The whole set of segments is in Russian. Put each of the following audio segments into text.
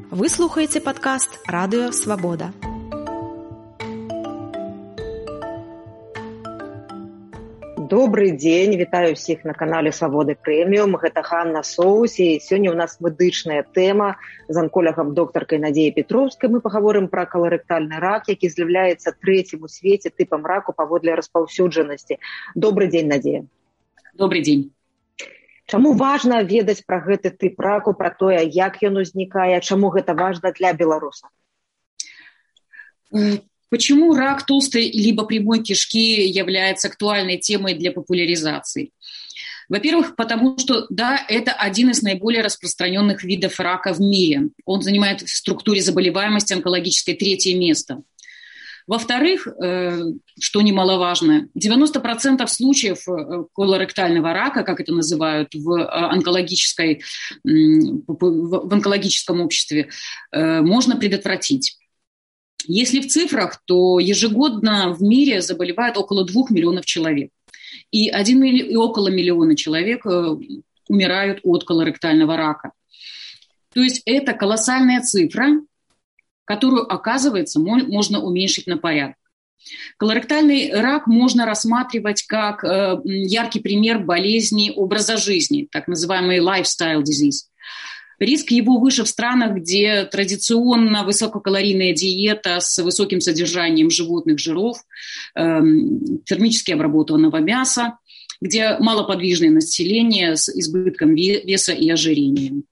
Вы слухаеце падкаст «Радыё Свабода». Добрый дзень, вітаю ўсіх на канале Свабоды Прэміум. Гэта Ганна Соус, і сёння ў нас медычная тэма з анколагам доктаркай Надзеяй Петровскай. Мы пагаворым пра каларэктальны рак, які з'яўляецца трэцім у свеце тыпам раку паводле распаўсюджанасці. Добрый дзень, Надзея. Добрый дзень. Чаму важна ведаць пра гэты тып раку, пра тое, як ён узнікае, чаму гэта важна для беларусаў? Почему рак толстой либо прямой кишки является актуальной темой для популяризации? Во-первых, потому что, да, это один из наиболее распространенных видов рака в мире. Он занимает в структуре заболеваемости онкологической третье место. Во-вторых, что немаловажно, 90% случаев колоректального рака, как это называют в онкологическом обществе, можно предотвратить. Если в цифрах, то ежегодно в мире заболевает около 2 миллионов человек. И около миллиона человек умирают от колоректального рака. То есть это колоссальная цифра, которую, оказывается, можно уменьшить на порядок. Колоректальный рак можно рассматривать как яркий пример болезни образа жизни, так называемый lifestyle disease. Риск его выше в странах, где традиционно высококалорийная диета с высоким содержанием животных жиров, термически обработанного мяса, где малоподвижное население с избытком веса и ожирением.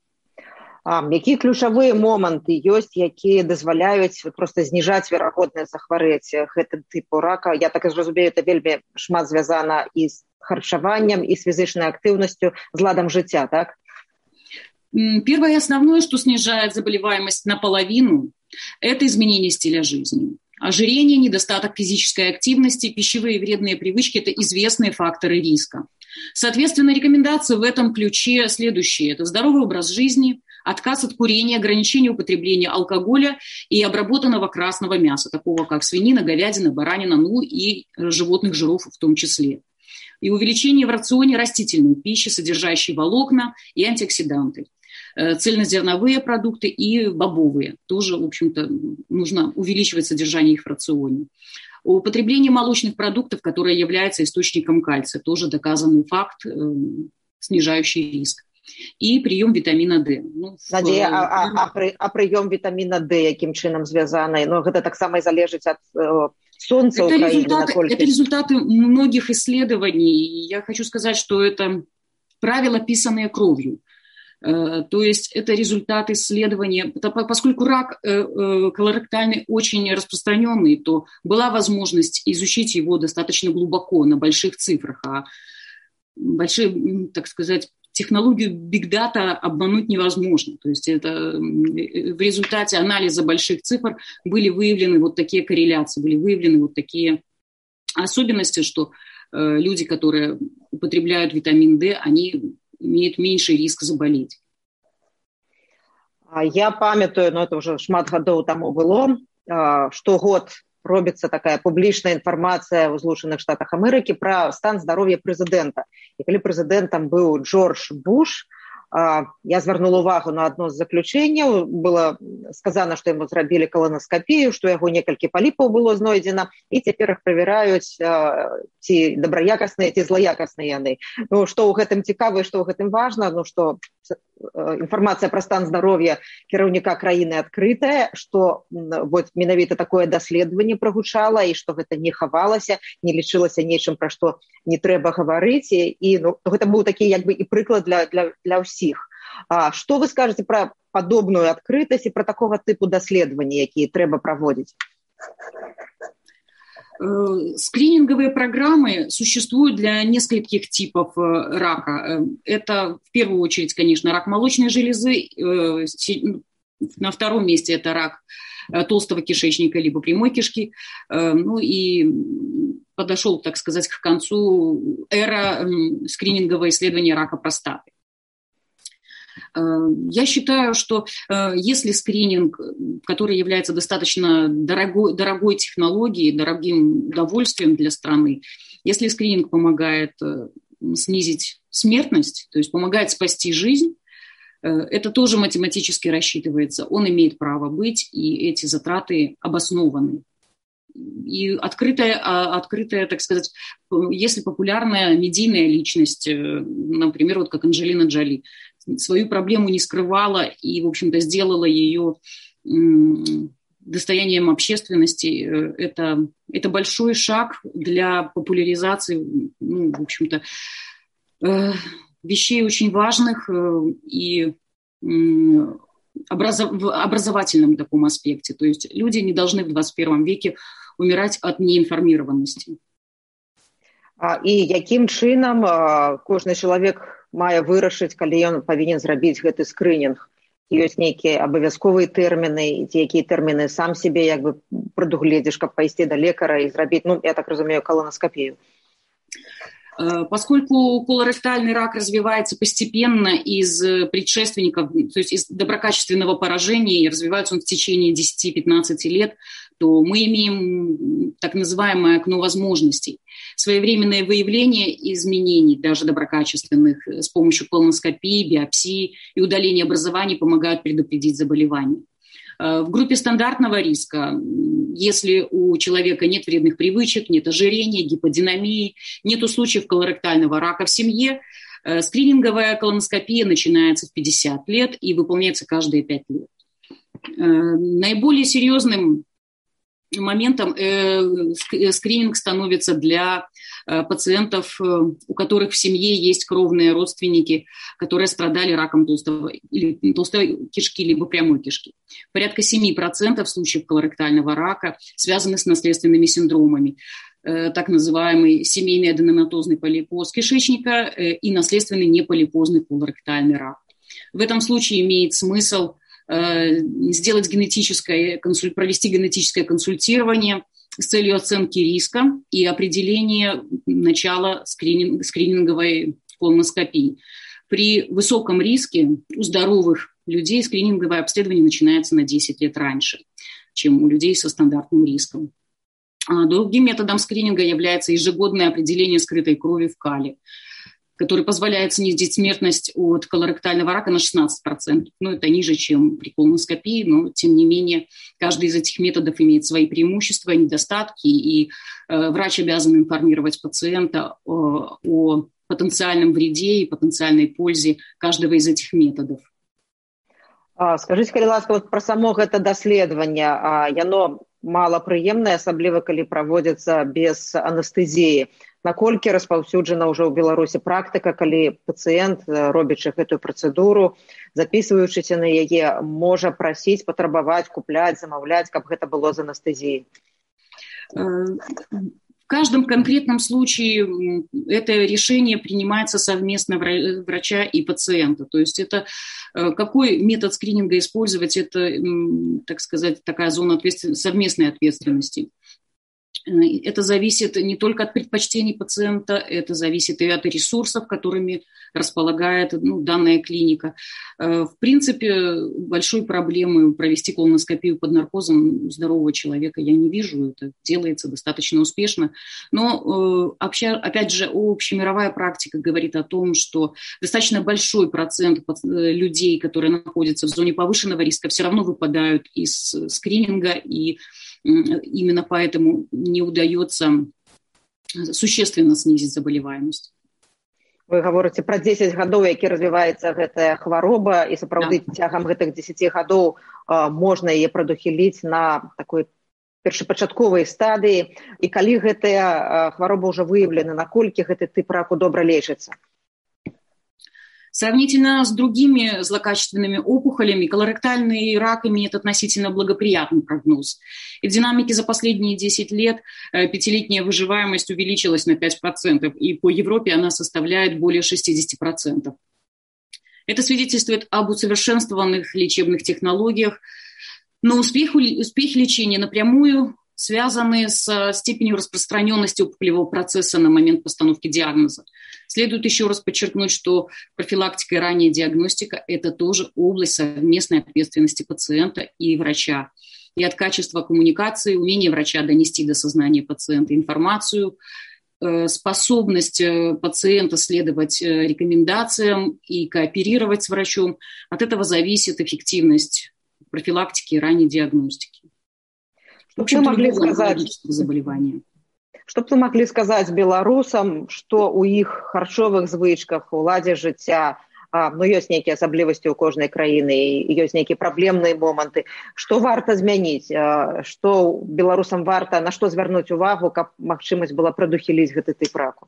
Якія ключавыя моманты ёсць, якія дазваляюць проста зніжаць верагоднасць захварэць гэтым тыпу рака? Я так і зразумею, это вельмі шмат звязана і з харчаваннем, і з фізічнай актыўнасцю, з ладам жыцця, так? Первое и основное, что снижает заболеваемость наполовину, это изменение стиля жизни. Ожирение, недостаток физической активности, пищевые вредные привычки – это известные факторы риска. Соответственно, рекомендации в этом ключе следующие. Это здоровый образ жизни, отказ от курения, ограничение употребления алкоголя и обработанного красного мяса, такого как свинина, говядина, баранина, ну и животных жиров в том числе. И увеличение в рационе растительной пищи, содержащей волокна и антиоксиданты. Цельнозерновые продукты и бобовые. Тоже, в общем-то, нужно увеличивать содержание их в рационе. Употребление молочных продуктов, которые являются источником кальция. Тоже доказанный факт, снижающий риск. И прием витамина D. Надзея, а прием витамина D яким чином связаны? Но это так само и залежит от солнца Украины. Это результаты многих исследований. Я хочу сказать, что это правила, писанные кровью. То есть это результат исследования. Поскольку рак колоректальный очень распространенный, то была возможность изучить его достаточно глубоко, на больших цифрах. А большие, так сказать, технологию Big Data обмануть невозможно. То есть это в результате анализа больших цифр были выявлены вот такие корреляции, были выявлены вот такие особенности, что люди, которые употребляют витамин D, они имеют меньший риск заболеть. Я памятаю, но это уже шмат гадоў таму было, штогод робіцца такая публічная інфармацыя ў Злучаных Штатах Амерыкі пра стан здароўя прэзідэнта. І калі прэзідэнтам быў Джордж Буш, я звярнула увагу на одно з заключэнняў. Было сказано, што яму зрабілі колоноскапію, што яго некалькі паліпаў было знойдзена, і цяпер іх правяраюць, ці добраякасныя, ці злаякасныя яны. Ну, што ў гэтым цікава і што ў гэтым важна, ну, што інфармацыя пра стан здароўя кіраўніка краіны адкрытая, што вот менавіта такое даследаванне прагучала і што гэта не хавалася, не лічылася нечым, пра што не трэба гаварыць, і ну, гэта быў такі як бы і прыклад для ўсіх. Што вы скажаце пра падобную адкрытасць і пра такога тыпу даследаванні, якія трэба праводзіць? Скрининговые программы существуют для нескольких типов рака. Это в первую очередь, конечно, рак молочной железы. На втором месте это рак толстого кишечника либо прямой кишки. Ну и подошел, так сказать, к концу эра скринингового исследования рака простаты. Я считаю, что если скрининг, который является достаточно дорогой технологией, дорогим удовольствием для страны, если скрининг помогает снизить смертность, то есть помогает спасти жизнь, Это тоже математически рассчитывается. Он имеет право быть, и эти затраты обоснованы. И открытая, так сказать, если популярная медийная личность, например, вот как Анджелина Джоли, свою проблему не скрывала и, в общем-то, сделала ее достоянием общественности, это большой шаг для популяризации, в общем-то, вещей очень важных и в образовательном таком аспекте. То есть люди не должны в 21 веке умирать от неинформированности. І якім чынам кожны чалавек мае вырашыць, калі ён павінен зрабіць гэты скрынінг? Ёсць нейкія абавязковыя тэрміны, ці якія тэрміны сам себе як бы прадугледзіш, каб пайсці да лекара і зрабіць, я так разумею, колоноскопию? Поскольку колоректальный рак развивается постепенно из предшественников, то есть из доброкачественного поражения, и развивается он в течение 10-15 лет, то мы имеем так называемое окно возможностей. Своевременное выявление изменений, даже доброкачественных, с помощью колоноскопии, биопсии и удаления образований помогают предупредить заболевание. В группе стандартного риска, если у человека нет вредных привычек, нет ожирения, гиподинамии, нет случаев колоректального рака в семье, скрининговая колоноскопия начинается в 50 лет и выполняется каждые 5 лет. Наиболее серьезным моментом скрининг становится для пациентов, у которых в семье есть кровные родственники, которые страдали раком толстой кишки либо прямой кишки. Порядка 7% случаев колоректального рака связаны с наследственными синдромами, так называемый семейный аденоматозный полипоз кишечника и наследственный неполипозный колоректальный рак. В этом случае имеет смысл сделать провести генетическое консультирование с целью оценки риска и определения начала скрининговой колоноскопии. При высоком риске у здоровых людей скрининговое обследование начинается на 10 лет раньше, чем у людей со стандартным риском. Другим методом скрининга является ежегодное определение скрытой крови в кале, который позволяет снизить смертность от колоректального рака на 16%. Это ниже, чем при колоноскопии, но, тем не менее, каждый из этих методов имеет свои преимущества, недостатки, и врач обязан информировать пациента о потенциальном вреде и потенциальной пользе каждого из этих методов. Скажите, калі ласка, про само гэта даследаванне, яно малапрыемнае, асабліва калі праводзіцца без анестэзіі. Наколькі распаўсюджана ўжо ў Беларусі практыка, калі пацыент, робячы гэтую працэдуру, запісваючыся на яе, можа прасіць, патрабаваць, купляць, замаўляць, каб гэта было з анестэзіяй? В каждом конкретном случае это решение принимается совместно врача и пациента. То есть это какой метод скрининга использовать, это, так сказать, такая зона совместной ответственности. Это зависит не только от предпочтений пациента, это зависит и от ресурсов, которыми располагает данная клиника. В принципе, большой проблемы провести колоноскопию под наркозом здорового человека я не вижу. Это делается достаточно успешно. Но, опять же, общемировая практика говорит о том, что достаточно большой процент людей, которые находятся в зоне повышенного риска, все равно выпадают из скрининга, и именно поэтому не удается существенно снизить заболеваемость. Вы гаворыце пра 10 гадоў, які развіваецца гэтая хвароба, і сапраўды цягам гэтых 10 гадоў можна яе прадухіліць на такой першапачатковай стадыі. І калі гэтая хвароба ўжо выяўлена, наколькі гэты тып раку добра лечыцца? Сравнительно с другими злокачественными опухолями, колоректальный рак имеет относительно благоприятный прогноз. И в динамике за последние 10 лет 5-летняя выживаемость увеличилась на 5%, и по Европе она составляет более 60%. Это свидетельствует об усовершенствованных лечебных технологиях, но успех лечения напрямую связаны с степенью распространенности опухолевого процесса на момент постановки диагноза. Следует еще раз подчеркнуть, что профилактика и ранняя диагностика – это тоже область совместной ответственности пациента и врача. И от качества коммуникации, умения врача донести до сознания пациента информацию способность пациента следовать рекомендациям и кооперировать с врачом, от этого зависит эффективность профилактики и ранней диагностики. Что вы могли сказать? Што б вы маглі сказаць беларусам, што ў іх харчовых звычках, у ладзе жыцця, ёсць нейкія асаблівасці ў кожнай краіны, ёсць нейкія праблемныя моманты. Што варта змяніць? Што беларусам варта, на што звярнуць увагу, каб магчымасць была прадухіліць гэты тып раку?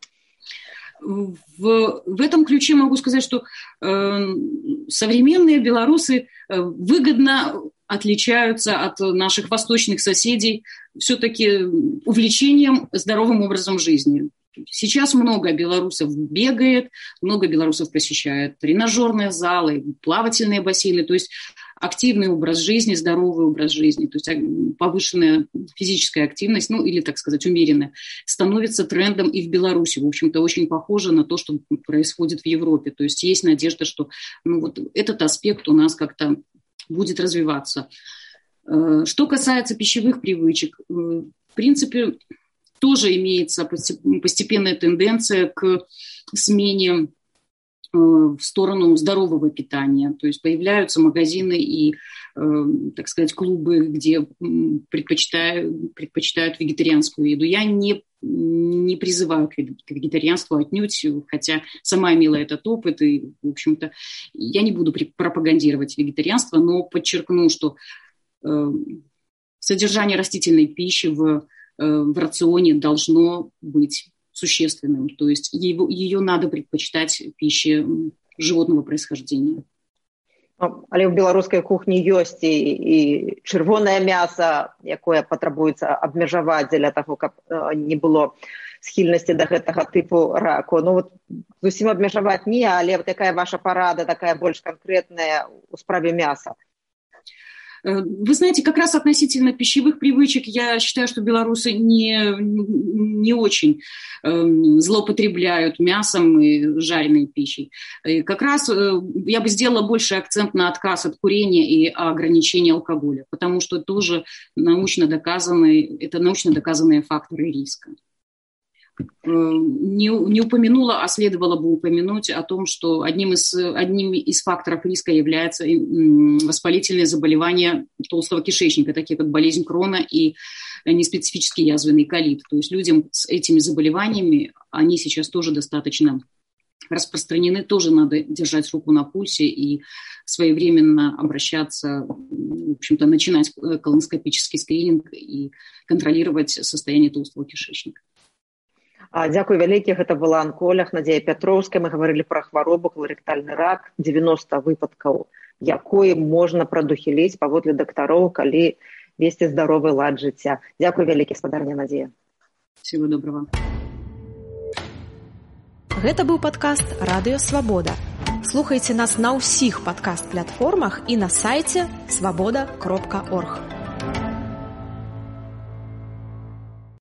В этом ключе могу сказать, что современные белорусы выгодно отличаются от наших восточных соседей все-таки увлечением здоровым образом жизни. Сейчас много белорусов бегает, много белорусов посещает тренажерные залы, плавательные бассейны, то есть активный образ жизни, здоровый образ жизни, то есть повышенная физическая активность, или, так сказать, умеренная, становится трендом и в Беларуси. В общем-то, очень похоже на то, что происходит в Европе. То есть есть надежда, что этот аспект у нас как-то будет развиваться. Что касается пищевых привычек, в принципе, тоже имеется постепенная тенденция к смене в сторону здорового питания. То есть появляются магазины и, так сказать, клубы, где предпочитают вегетарианскую еду. Я не призываю к вегетарианству отнюдь, хотя сама имела этот опыт, и, в общем-то, я не буду пропагандировать вегетарианство, но подчеркну, что содержание растительной пищи в рационе должно быть существенным, то есть ее надо предпочитать пище животного происхождения. Але ў беларускай кухні ёсць і чырвонае мяса, якое патрабуецца абмежаваць дзеля таго, каб не было схільнасці да гэтага тыпу раку. Зусім абмежаваць не, але якая ваша парада, такая больш канкрэтная ў справе мяса? Вы знаете, как раз относительно пищевых привычек, я считаю, что белорусы не очень злоупотребляют мясом и жареной пищей. И как раз я бы сделала больше акцент на отказ от курения и ограничение алкоголя, потому что это научно доказанные факторы риска. Не упомянула, а следовало бы упомянуть о том, что одним из факторов риска является воспалительные заболевания толстого кишечника, такие как болезнь Крона и неспецифический язвенный колит. То есть людям с этими заболеваниями, они сейчас тоже достаточно распространены, тоже надо держать руку на пульсе и своевременно обращаться, в общем-то, начинать колоноскопический скрининг и контролировать состояние толстого кишечника. Дзякуй вялікі, гэта была анколог Надзея Пятроўская. Мы гаварылі пра хваробу коларэктальны рак, 90 выпадкаў, якой можна прадухіліць паводле дактароў, калі весці здаровы лад жыцця. Дзякуй вялікі, спадарня Надзея. Всего доброго. Гэта быў падкаст «Радыё Свабода». Слухайце нас на ўсіх падкаст-платформах і на сайце swaboda.org.